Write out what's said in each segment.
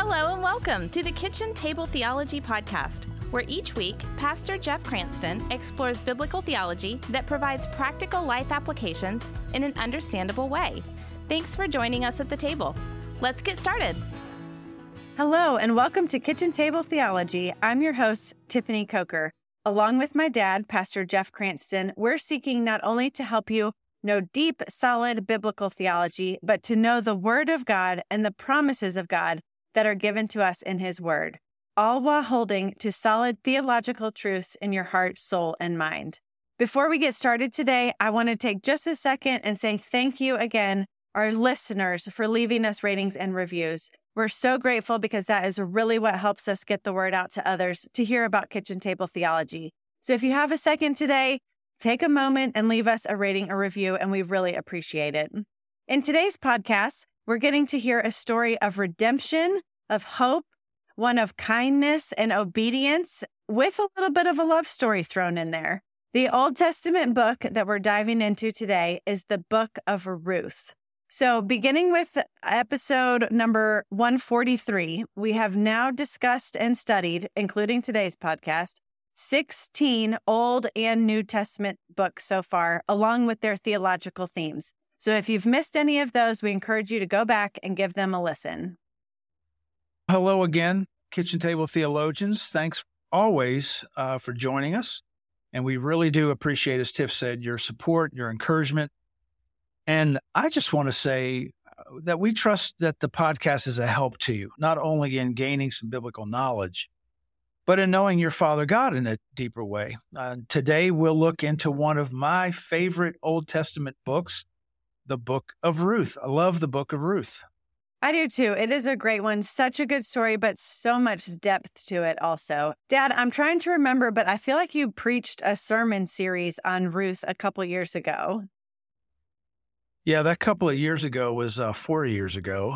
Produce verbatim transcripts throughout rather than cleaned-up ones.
Hello and welcome to the Kitchen Table Theology Podcast, where each week, Pastor Jeff Cranston explores biblical theology that provides practical life applications in an understandable way. Thanks for joining us at the table. Let's get started. Hello and welcome to Kitchen Table Theology. I'm your host, Tiffany Coker. Along with my dad, Pastor Jeff Cranston, we're seeking not only to help you know deep, solid biblical theology, but to know the Word of God and the promises of God that are given to us in His Word, all while holding to solid theological truths in your heart, soul, and mind. Before we get started today, I want to take just a second and say thank you again, our listeners, for leaving us ratings and reviews. We're so grateful because that is really what helps us get the word out to others to hear about Kitchen Table Theology. So if you have a second today, take a moment and leave us a rating or review, and we really appreciate it. In today's podcast, we're getting to hear a story of redemption, of hope, one of kindness and obedience, with a little bit of a love story thrown in there. The Old Testament book that we're diving into today is the Book of Ruth. So beginning with episode number one forty-three, we have now discussed and studied, including today's podcast, sixteen Old and New Testament books so far, along with their theological themes. So if you've missed any of those, we encourage you to go back and give them a listen. Hello again, Kitchen Table Theologians. Thanks always uh, for joining us. And we really do appreciate, as Tiff said, your support, your encouragement. And I just want to say that we trust that the podcast is a help to you, not only in gaining some biblical knowledge, but in knowing your Father God in a deeper way. Uh, today, we'll look into one of my favorite Old Testament books, the Book of Ruth. I love the Book of Ruth. I do too. It is a great one. Such a good story, but so much depth to it also. Dad, I'm trying to remember, but I feel like you preached a sermon series on Ruth a couple years ago. Yeah, that couple of years ago was uh, four years ago.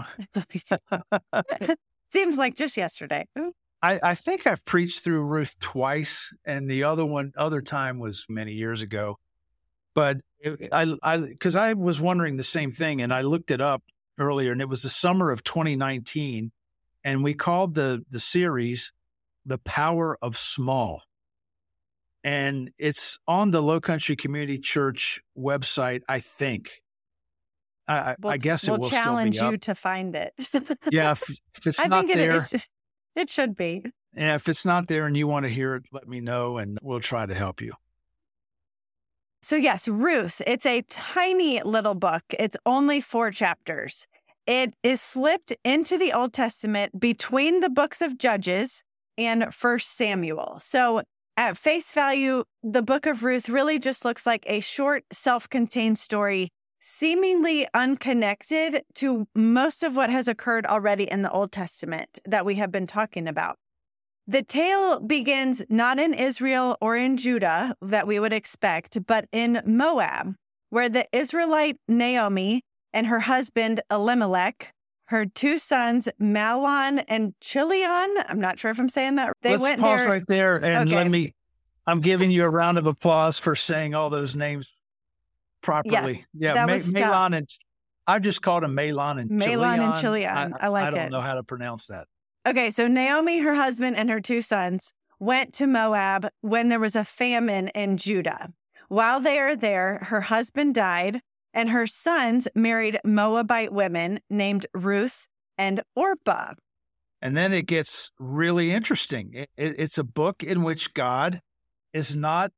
Seems like just yesterday. I, I think I've preached through Ruth twice, and the other one, other time was many years ago. But it, I, I, because I was wondering the same thing, and I looked it up earlier, and it was the summer of twenty nineteen, and we called the the series "The Power of Small," and it's on the Low Country Community Church website, I think. I, we'll, I guess it we'll will challenge still be up. you to find it. Yeah, if, if it's I not think there, it, it, it should be. Yeah, if it's not there and you want to hear it, let me know, and we'll try to help you. So yes, Ruth, it's a tiny little book. It's only four chapters. It is slipped into the Old Testament between the books of Judges and First Samuel. So at face value, the Book of Ruth really just looks like a short, self-contained story, seemingly unconnected to most of what has occurred already in the Old Testament that we have been talking about. The tale begins not in Israel or in Judah that we would expect, but in Moab, where the Israelite Naomi and her husband Elimelech, her two sons Mahlon and Chilion, I'm not sure if I'm saying that. They Let's went pause there. right there and Okay. let me, I'm giving you a round of applause for saying all those names properly. Yes, yeah, that Ma- was tough. Mahlon and I just called them Mahlon and Mahlon and Chilion. Chilion. I like I don't it. know how to pronounce that. Okay, so Naomi, her husband, and her two sons went to Moab when there was a famine in Judah. While they are there, her husband died, and her sons married Moabite women named Ruth and Orpah. And then it gets really interesting. It, it, it's a book in which God is not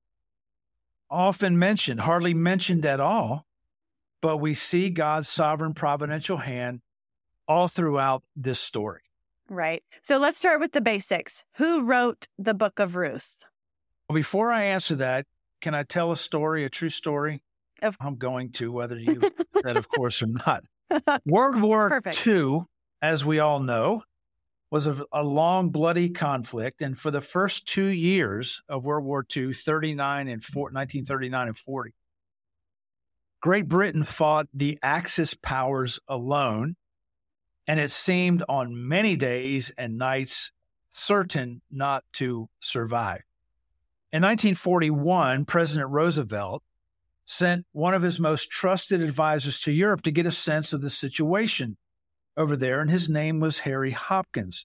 often mentioned, hardly mentioned at all, but we see God's sovereign providential hand all throughout this story. Right. So let's start with the basics. Who wrote the Book of Ruth? Well, before I answer that, can I tell a story, a true story? Of- I'm going to, whether you said, of course, or not. World War Perfect. Two, as we all know, was a, a long, bloody conflict. And for the first two years of World War Two, thirty-nine and four, nineteen thirty-nine and forty, Great Britain fought the Axis powers alone, and it seemed on many days and nights certain not to survive. In nineteen forty-one, President Roosevelt sent one of his most trusted advisors to Europe to get a sense of the situation over there, and his name was Harry Hopkins.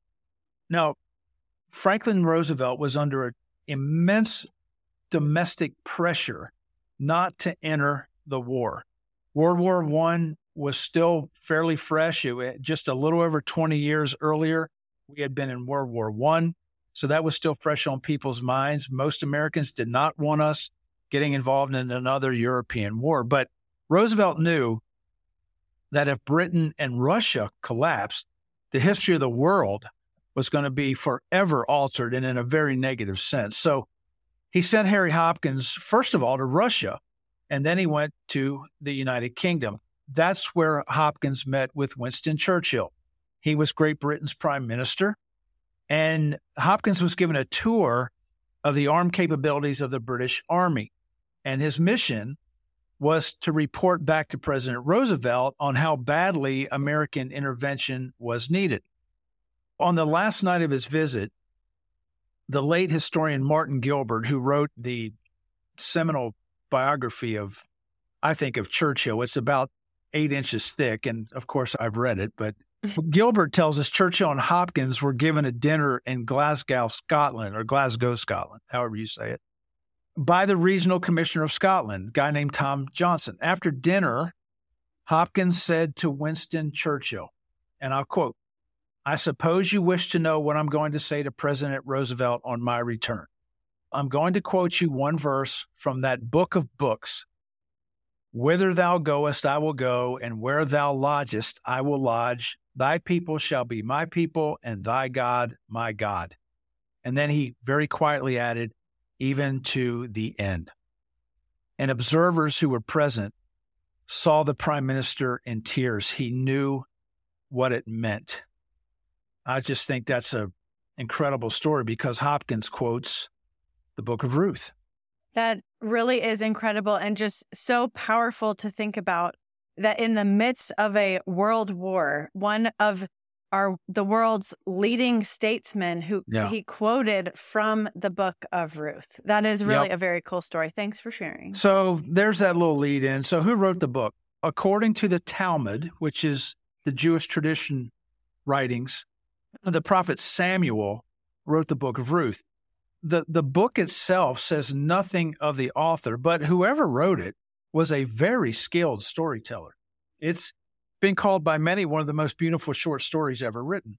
Now, Franklin Roosevelt was under immense domestic pressure not to enter the war. World War One was still fairly fresh. It was just a little over twenty years earlier, we had been in World War One, so that was still fresh on people's minds. Most Americans did not want us getting involved in another European war, but Roosevelt knew that if Britain and Russia collapsed, the history of the world was going to be forever altered and in a very negative sense. So he sent Harry Hopkins, first of all, to Russia, and then he went to the United Kingdom. That's where Hopkins met with Winston Churchill. He was Great Britain's prime minister, and Hopkins was given a tour of the armed capabilities of the British Army. And his mission was to report back to President Roosevelt on how badly American intervention was needed. On the last night of his visit, the late historian Martin Gilbert, who wrote the seminal biography of, I think, of Churchill, it's about eight inches thick, and of course I've read it, but Gilbert tells us Churchill and Hopkins were given a dinner in Glasgow, Scotland, or Glasgow, Scotland, however you say it, by the Regional Commissioner of Scotland, a guy named Tom Johnson. After dinner, Hopkins said to Winston Churchill, and I'll quote, "I suppose you wish to know what I'm going to say to President Roosevelt on my return. I'm going to quote you one verse from that book of books. Whither thou goest, I will go, and where thou lodgest, I will lodge. Thy people shall be my people, and thy God, my God." And then he very quietly added, "even to the end." And observers who were present saw the prime minister in tears. He knew what it meant. I just think that's an incredible story because Hopkins quotes the book of Ruth. That really is incredible and just so powerful to think about that in the midst of a world war, one of our the world's leading statesmen who Yeah. he quoted from the book of Ruth. That is really Yep. a very cool story. Thanks for sharing. So there's that little lead in. So who wrote the book? According to the Talmud, which is the Jewish tradition writings, the prophet Samuel wrote the book of Ruth. The, the book itself says nothing of the author, but whoever wrote it was a very skilled storyteller. It's been called by many one of the most beautiful short stories ever written.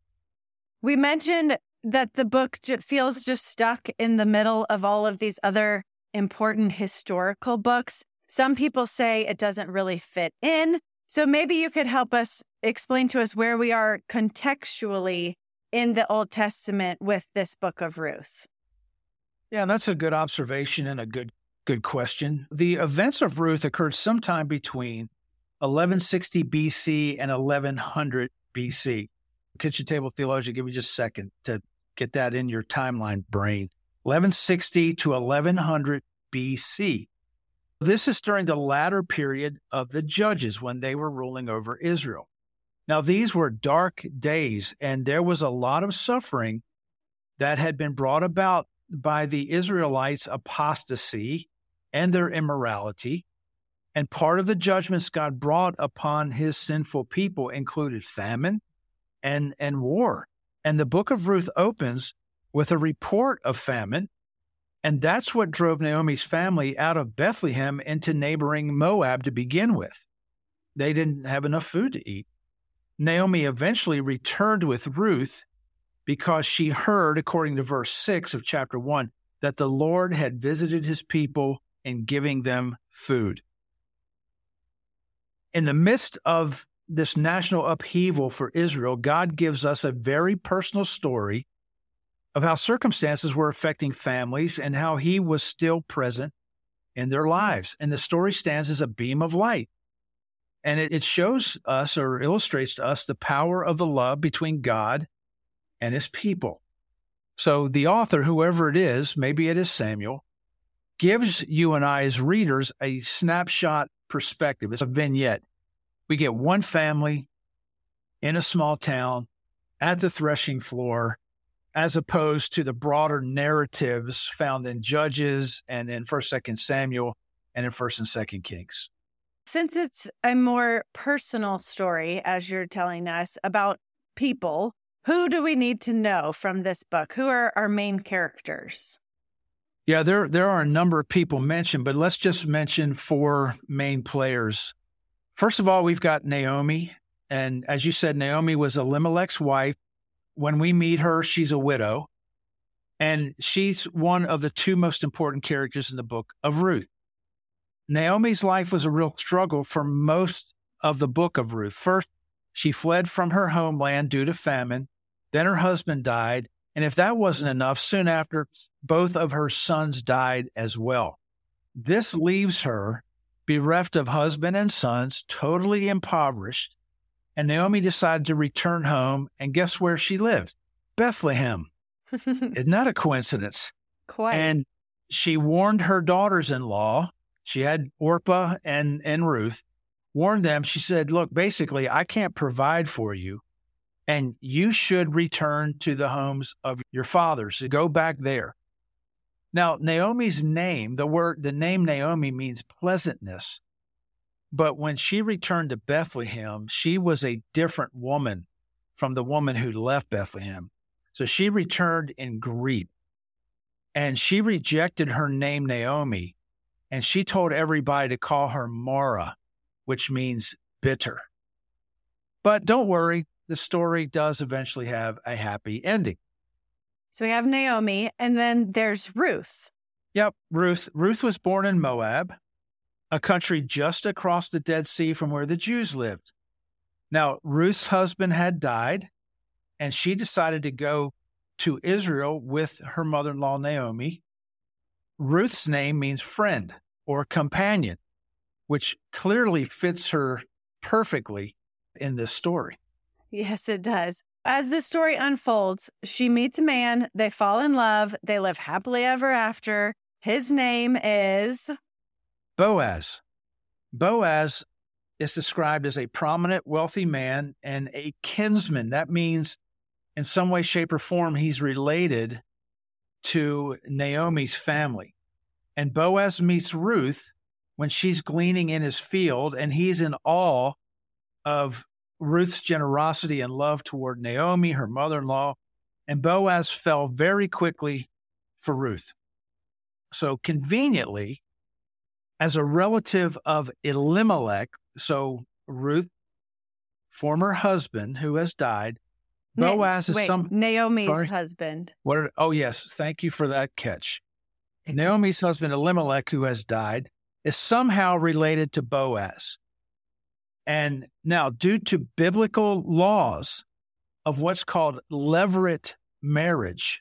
We mentioned that the book j- feels just stuck in the middle of all of these other important historical books. Some people say it doesn't really fit in. So maybe you could help us explain to us where we are contextually in the Old Testament with this book of Ruth. Yeah, that's a good observation and a good good question. The events of Ruth occurred sometime between eleven sixty B C and eleven hundred B C. Kitchen Table Theologian, give me just a second to get that in your timeline brain. eleven sixty to eleven hundred B C. This is during the latter period of the Judges when they were ruling over Israel. Now, these were dark days, and there was a lot of suffering that had been brought about by the Israelites' apostasy and their immorality. And part of the judgments God brought upon his sinful people included famine and, and war. And the book of Ruth opens with a report of famine. And that's what drove Naomi's family out of Bethlehem into neighboring Moab to begin with. They didn't have enough food to eat. Naomi eventually returned with Ruth because she heard, according to verse six of chapter one, that the Lord had visited his people in giving them food. In the midst of this national upheaval for Israel, God gives us a very personal story of how circumstances were affecting families and how he was still present in their lives. And the story stands as a beam of light. And it, it shows us or illustrates to us the power of the love between God and his people. So the author, whoever it is, maybe it is Samuel, gives you and I as readers a snapshot perspective. It's a vignette. We get one family in a small town at the threshing floor, as opposed to the broader narratives found in Judges and in First, Second Samuel and in First and Second Kings. Since it's a more personal story, as you're telling us, about people, who do we need to know from this book? Who are our main characters? Yeah, there there are a number of people mentioned, but let's just mention four main players. First of all, we've got Naomi. And as you said, Naomi was Elimelech's wife. When we meet her, she's a widow. And she's one of the two most important characters in the book of Ruth. Naomi's life was a real struggle for most of the book of Ruth. First, she fled from her homeland due to famine. Then her husband died. And if that wasn't enough, soon after, both of her sons died as well. This leaves her bereft of husband and sons, totally impoverished. And Naomi decided to return home. And guess where she lived? Bethlehem. Isn't that a coincidence? Quite. And she warned her daughters-in-law, she had Orpah and, and Ruth, warned them. She said, look, basically, I can't provide for you, and you should return to the homes of your fathers. So go back there. Now, Naomi's name, the word, the name Naomi means pleasantness. But when she returned to Bethlehem, she was a different woman from the woman who left Bethlehem. So she returned in grief, and she rejected her name Naomi, and she told everybody to call her Mara, which means bitter. But don't worry, the story does eventually have a happy ending. So we have Naomi, and then there's Ruth. Yep, Ruth. Ruth was born in Moab, a country just across the Dead Sea from where the Jews lived. Now, Ruth's husband had died, and she decided to go to Israel with her mother-in-law, Naomi. Ruth's name means friend or companion, which clearly fits her perfectly in this story. Yes, it does. As the story unfolds, she meets a man, they fall in love, they live happily ever after. His name is Boaz. Boaz is described as a prominent, wealthy man and a kinsman. That means in some way, shape, or form, he's related to Naomi's family. And Boaz meets Ruth when she's gleaning in his field, and he's in awe of Ruth's generosity and love toward Naomi, her mother-in-law. And Boaz fell very quickly for Ruth. So conveniently, as a relative of Elimelech, so Ruth, former husband who has died, Boaz Na- is wait, some Naomi's sorry? husband. What? Are, oh yes, thank you for that catch. Naomi's husband Elimelech, who has died, is somehow related to Boaz. And now, due to biblical laws of what's called levirate marriage,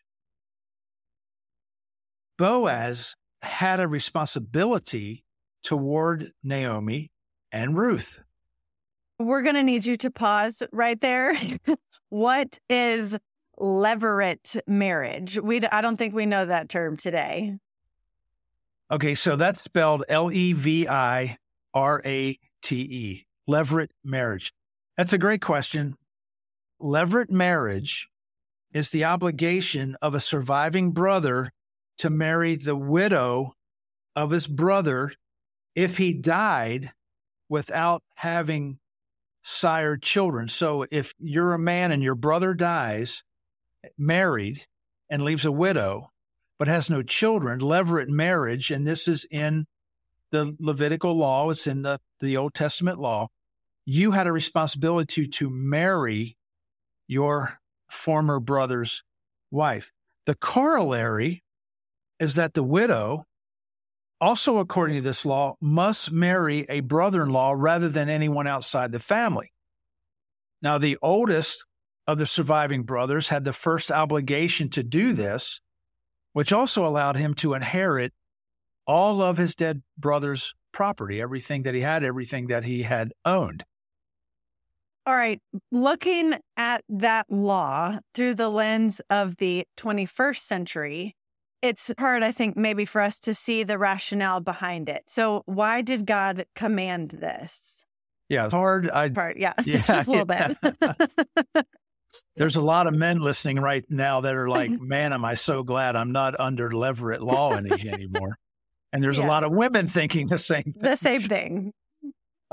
Boaz had a responsibility toward Naomi and Ruth. We're going to need you to pause right there. What is levirate marriage? We, I don't think we know that term today. Okay, so that's spelled L E V I R A T E, levirate marriage. That's a great question. Levirate marriage is the obligation of a surviving brother to marry the widow of his brother if he died without having sired children. So if you're a man and your brother dies married and leaves a widow but has no children, levirate marriage, and this is in the Levitical law, it's in the, the Old Testament law, you had a responsibility to marry your former brother's wife. The corollary is that the widow, also according to this law, must marry a brother-in-law rather than anyone outside the family. Now, the oldest of the surviving brothers had the first obligation to do this, which also allowed him to inherit all of his dead brother's property, everything that he had, everything that he had owned. All right. Looking at that law through the lens of the twenty-first century, it's hard, I think, maybe for us to see the rationale behind it. So why did God command this? Yeah, it's hard. I, Part, yeah, yeah, just a little yeah. bit. There's a lot of men listening right now that are like, man, am I so glad I'm not under levirate law any, anymore. And there's Yes. a lot of women thinking the same thing. The same thing.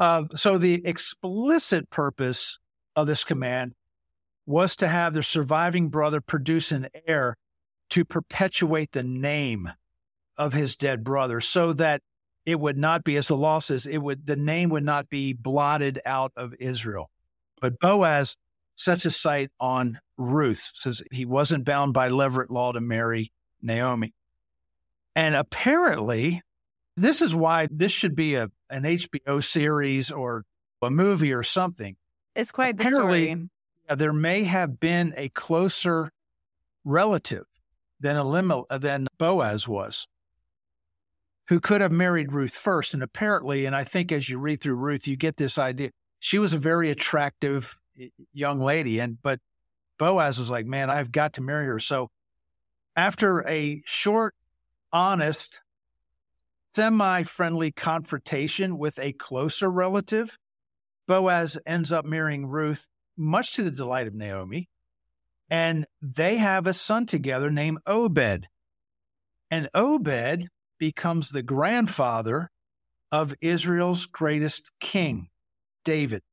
Uh, so the explicit purpose of this command was to have the surviving brother produce an heir to perpetuate the name of his dead brother, so that it would not be, as the law says, it would the name would not be blotted out of Israel. But Boaz sets his sight on Ruth, says he wasn't bound by levirate law to marry Naomi. And apparently, this is why this should be a an H B O series or a movie or something. It's quite the apparently, story. There may have been a closer relative than Elimelech, than Boaz was, who could have married Ruth first. And apparently, and I think as you read through Ruth, you get this idea. She was a very attractive young lady, and but Boaz was like, man, I've got to marry her. So after a short, honest, semi-friendly confrontation with a closer relative, Boaz ends up marrying Ruth, much to the delight of Naomi, and they have a son together named Obed. And Obed becomes the grandfather of Israel's greatest king, David.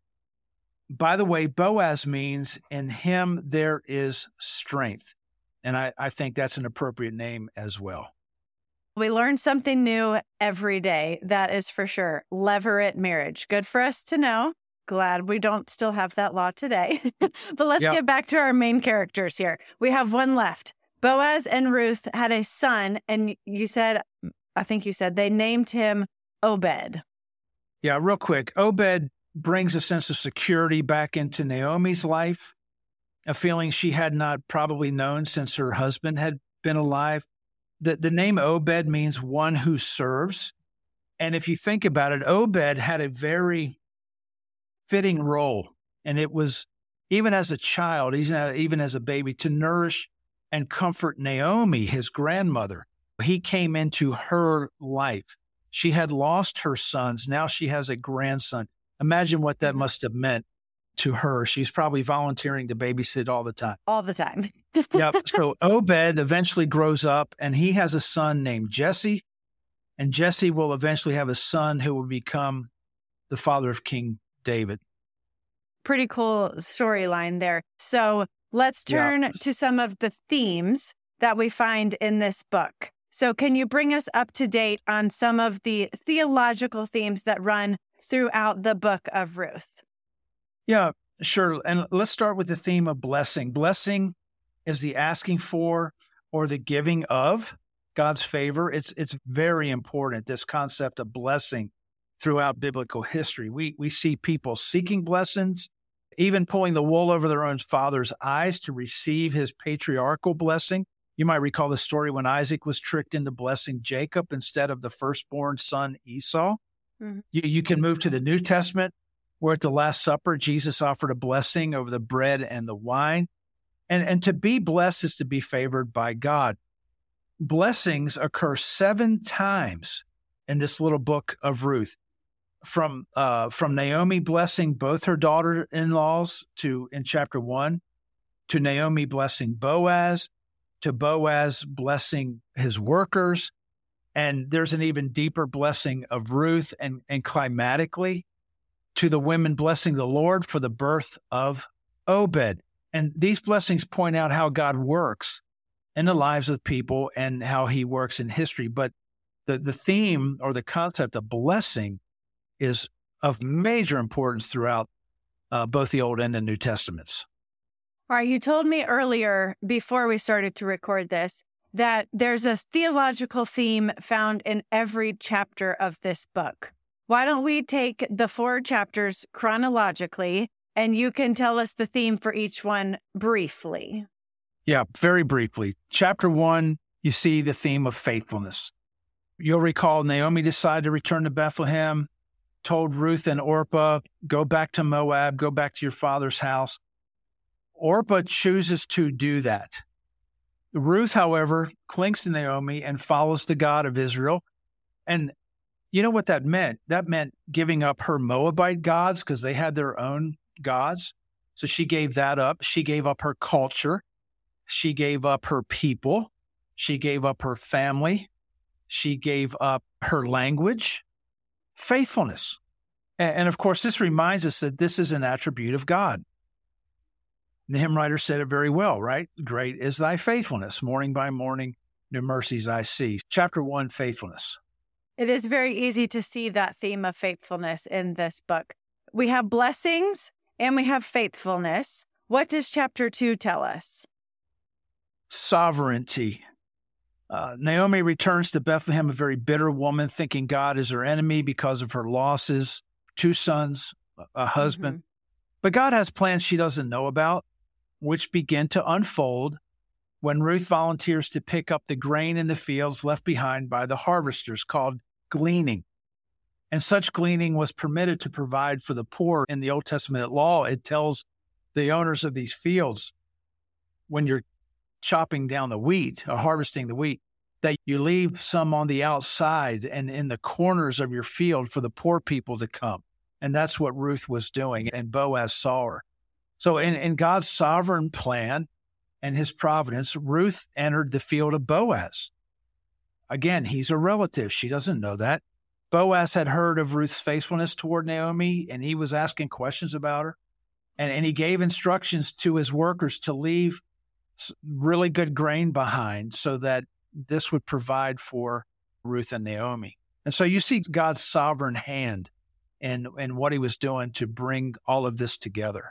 By the way, Boaz means in him there is strength. And I, I think that's an appropriate name as well. We learn something new every day. That is for sure. Levirate marriage. Good for us to know. Glad we don't still have that law today. But let's Yep. get back to our main characters here. We have one left. Boaz and Ruth had a son, and you said, I think you said they named him Obed. Yeah, real quick. Obed brings a sense of security back into Naomi's life, a feeling she had not probably known since her husband had been alive. The, the name Obed means one who serves. And if you think about it, Obed had a very fitting role. And it was, even as a child, even as a baby, to nourish and comfort Naomi, his grandmother. He came into her life. She had lost her sons. Now she has a grandson. Imagine what that must have meant to her. She's probably volunteering to babysit all the time. All the time. Yep. So Obed eventually grows up, and he has a son named Jesse. And Jesse will eventually have a son who will become the father of King David. Pretty cool storyline there. So let's turn Yeah. to some of the themes that we find in this book. So can you bring us up to date on some of the theological themes that run throughout the book of Ruth? Yeah, sure. And let's start with the theme of blessing. Blessing is the asking for or the giving of God's favor. It's it's very important, this concept of blessing throughout biblical history. We we see people seeking blessings, even pulling the wool over their own father's eyes to receive his patriarchal blessing. You might recall the story when Isaac was tricked into blessing Jacob instead of the firstborn son Esau. Mm-hmm. You, you can move to the New Testament, where at the Last Supper, Jesus offered a blessing over the bread and the wine. And, and to be blessed is to be favored by God. Blessings occur seven times in this little book of Ruth. From uh, from Naomi blessing both her daughter-in-laws to in chapter one, to Naomi blessing Boaz, to Boaz blessing his workers. And there's an even deeper blessing of Ruth, and, and climatically to the women blessing the Lord for the birth of Obed. And these blessings point out how God works in the lives of people and how he works in history. But the, the theme or the concept of blessing is of major importance throughout uh, both the Old and the New Testaments. All right, you told me earlier, before we started to record this, that there's a theological theme found in every chapter of this book. Why don't we take the four chapters chronologically, and you can tell us the theme for each one briefly? Yeah, very briefly. Chapter one, you see the theme of faithfulness. You'll recall Naomi decided to return to Bethlehem, told Ruth and Orpah, go back to Moab, go back to your father's house. Orpah chooses to do that. Ruth, however, clings to Naomi and follows the God of Israel. And you know what that meant? That meant giving up her Moabite gods because they had their own gods. So she gave that up. She gave up her culture. She gave up her people. She gave up her family. She gave up her language. Faithfulness. And, and of course, this reminds us that this is an attribute of God. The hymn writer said it very well, right? Great is thy faithfulness. Morning by morning, new mercies I see. Chapter one, faithfulness. It is very easy to see that theme of faithfulness in this book. We have blessings and we have faithfulness. What does chapter two tell us? Sovereignty. Uh, Naomi returns to Bethlehem a very bitter woman, thinking God is her enemy because of her losses, two sons, a husband. Mm-hmm. But God has plans she doesn't know about, which begin to unfold when Ruth volunteers to pick up the grain in the fields left behind by the harvesters, called gleaning. And such gleaning was permitted to provide for the poor. In the Old Testament law, it tells the owners of these fields, when you're chopping down the wheat or harvesting the wheat, that you leave some on the outside and in the corners of your field for the poor people to come. And that's what Ruth was doing, and Boaz saw her. So in, in God's sovereign plan and his providence, Ruth entered the field of Boaz. Again, he's a relative. She doesn't know that. Boaz had heard of Ruth's faithfulness toward Naomi, and he was asking questions about her. And, and he gave instructions to his workers to leave really good grain behind so that this would provide for Ruth and Naomi. And so you see God's sovereign hand in, in what he was doing to bring all of this together.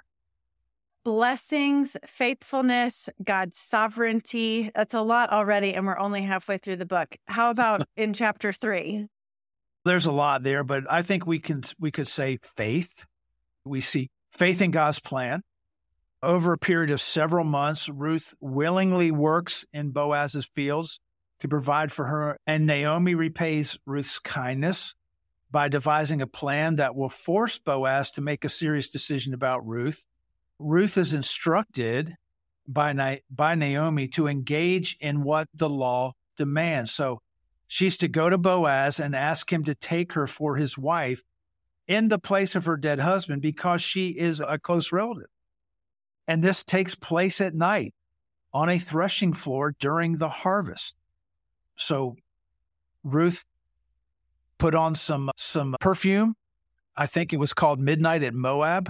Blessings, faithfulness, God's sovereignty. That's a lot already, and we're only halfway through the book. How about in chapter three? There's a lot there, but I think we can we could say faith. We see faith in God's plan. Over a period of several months, Ruth willingly works in Boaz's fields to provide for her, and Naomi repays Ruth's kindness by devising a plan that will force Boaz to make a serious decision about Ruth. Ruth is instructed by, Na- by Naomi to engage in what the law demands. So she's to go to Boaz and ask him to take her for his wife in the place of her dead husband because she is a close relative. And this takes place at night on a threshing floor during the harvest. So Ruth put on some some perfume. I think it was called Midnight at Moab.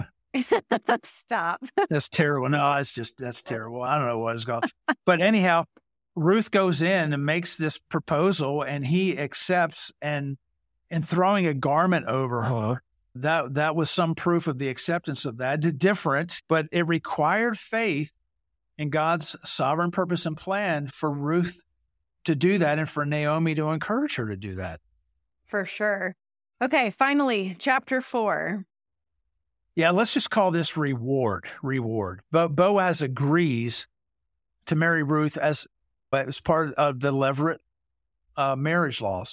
Stop. That's terrible. No, it's just, that's terrible. I don't know what it's called. But anyhow, Ruth goes in and makes this proposal, and he accepts, and and throwing a garment over her, that that was some proof of the acceptance of that. It's different, but it required faith in God's sovereign purpose and plan for Ruth to do that and for Naomi to encourage her to do that. For sure. Okay, finally, chapter four. Yeah, let's just call this reward, reward. But Boaz agrees to marry Ruth as, as part of the Levirate uh, marriage laws.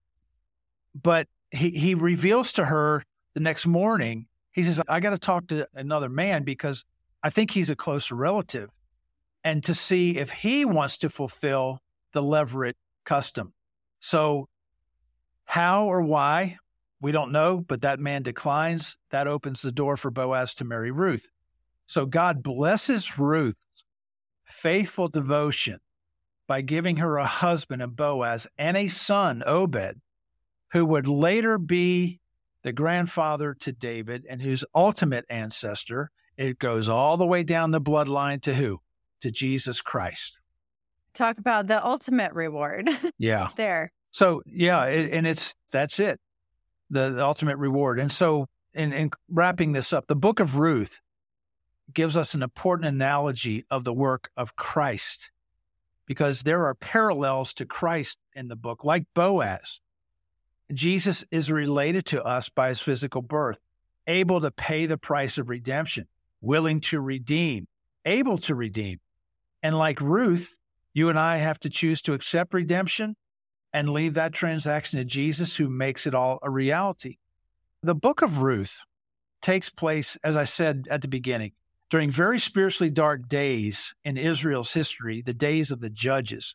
But he, he reveals to her the next morning, he says, I got to talk to another man because I think he's a closer relative, and to see if he wants to fulfill the Levirate custom. So how or why, we don't know, but that man declines. That opens the door for Boaz to marry Ruth. So God blesses Ruth's faithful devotion by giving her a husband in Boaz and a son, Obed, who would later be the grandfather to David and whose ultimate ancestor, it goes all the way down the bloodline to who? To Jesus Christ. Talk about the ultimate reward. Yeah. There. So, yeah, it, and it's, that's it, the, the ultimate reward. And so in, in wrapping this up, the book of Ruth gives us an important analogy of the work of Christ, because there are parallels to Christ in the book, like Boaz. Jesus is related to us by his physical birth, able to pay the price of redemption, willing to redeem, able to redeem. And like Ruth, you and I have to choose to accept redemption and leave that transaction to Jesus, who makes it all a reality. The book of Ruth takes place, as I said at the beginning, during very spiritually dark days in Israel's history, the days of the judges.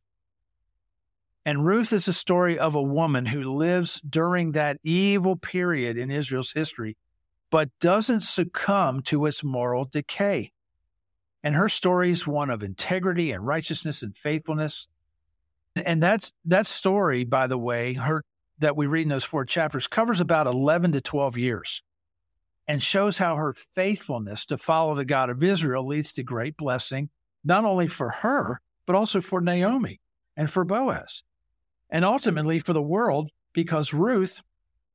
And Ruth is a story of a woman who lives during that evil period in Israel's history, but doesn't succumb to its moral decay. And her story is one of integrity and righteousness and faithfulness. And that's that story, by the way, her that we read in those four chapters, covers about eleven to twelve years. and shows how her faithfulness to follow the God of Israel leads to great blessing, not only for her, but also for Naomi and for Boaz, and ultimately for the world, because Ruth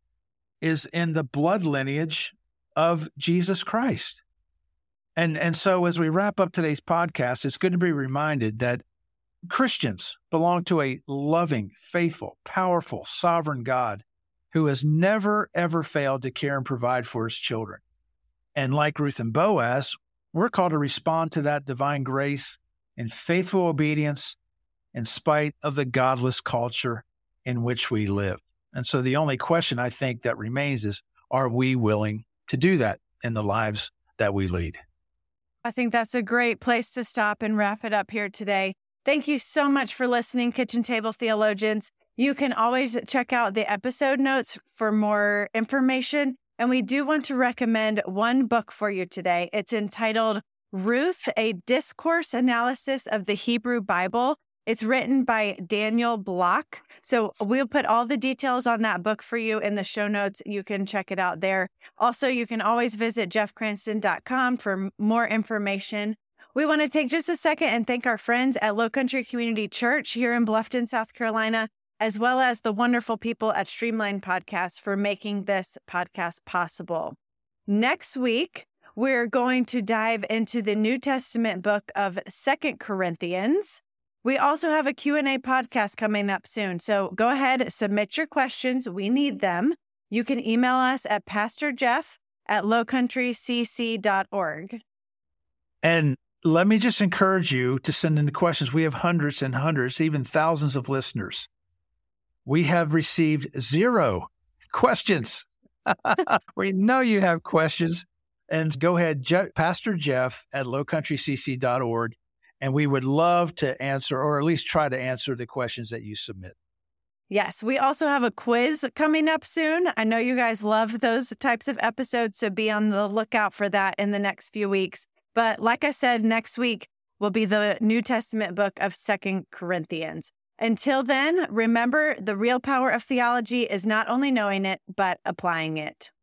is in the blood lineage of Jesus Christ. And, and so as we wrap up today's podcast, it's good to be reminded that Christians belong to a loving, faithful, powerful, sovereign God who has never, ever failed to care and provide for his children. And like Ruth and Boaz, we're called to respond to that divine grace in faithful obedience in spite of the godless culture in which we live. And so the only question I think that remains is, are we willing to do that in the lives that we lead? I think that's a great place to stop and wrap it up here today. Thank you so much for listening, Kitchen Table Theologians. You can always check out the episode notes for more information. And we do want to recommend one book for you today. It's entitled Ruth, A Discourse Analysis of the Hebrew Bible. It's written by Daniel Block. So we'll put all the details on that book for you in the show notes. You can check it out there. Also, you can always visit jeff cranston dot com for more information. We want to take just a second and thank our friends at Low Country Community Church here in Bluffton, South Carolina, as well as the wonderful people at Streamline Podcast for making this podcast possible. Next week, we're going to dive into the New Testament book of Second Corinthians. We also have a Q and A podcast coming up soon. So go ahead, submit your questions. We need them. You can email us at pastor jeff at low country c c dot org. And let me just encourage you to send in the questions. We have hundreds and hundreds, even thousands of listeners. We have received zero questions. We know you have questions. And go ahead, Je- Pastor Jeff at low country c c dot org, and we would love to answer, or at least try to answer, the questions that you submit. Yes, we also have a quiz coming up soon. I know you guys love those types of episodes, so be on the lookout for that in the next few weeks. But like I said, next week will be the New Testament book of Second Corinthians. Until then, remember, the real power of theology is not only knowing it, but applying it.